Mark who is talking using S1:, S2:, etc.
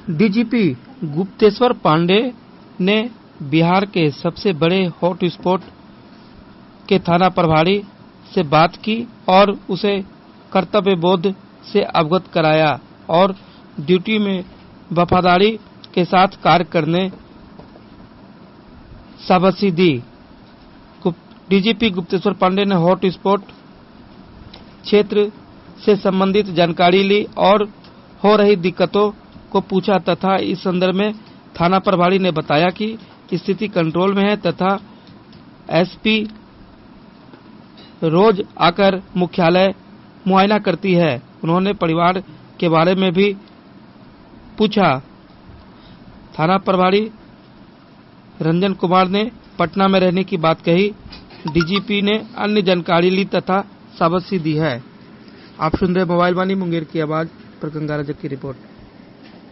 S1: DGP Gupteshwar Pandey ने बिहार के सबसे बड़े हॉटस्पॉट के थाना प्रभारी से बात की और उसे कर्तव्य बोध से अवगत कराया और ड्यूटी में वफादारी के साथ कार्य करने शाबाशी दी। डीजीपी गुप्तेश्वर पांडेय ने हॉटस्पॉट क्षेत्र से संबंधित जानकारी ली और हो रही दिक्कतों को पूछा तथा इस संदर्भ में थाना प्रभारी ने बताया कि स्थिति कंट्रोल में है तथा एसपी रोज आकर मुख्यालय मुआयना करती है। उन्होंने परिवार के बारे में भी पूछा। थाना प्रभारी रंजन कुमार ने पटना में रहने की बात कही। डीजीपी ने अन्य जानकारी ली तथा शाबाशी दी है। आप सुन रहे मोबाइल वाणी मुंगेर की आवाज पर गंगा रजक की रिपोर्ट।